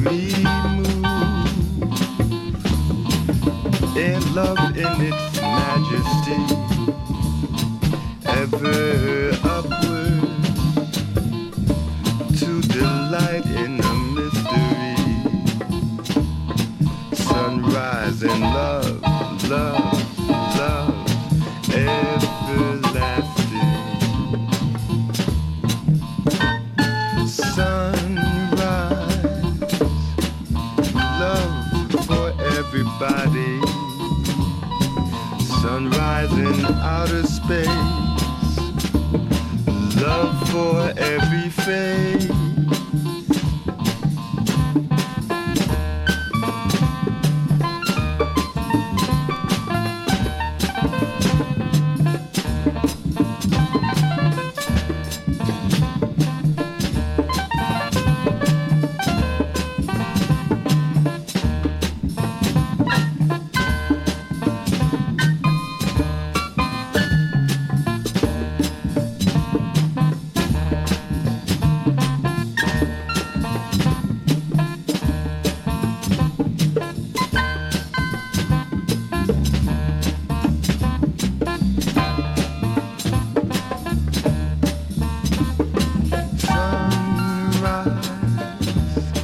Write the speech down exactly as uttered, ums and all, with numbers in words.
me move in love in its majesty, ever upward to delight in the mystery. Sunrise and love, love, love, everlasting. Sunrise, love for everybody. Sunrise in outer space.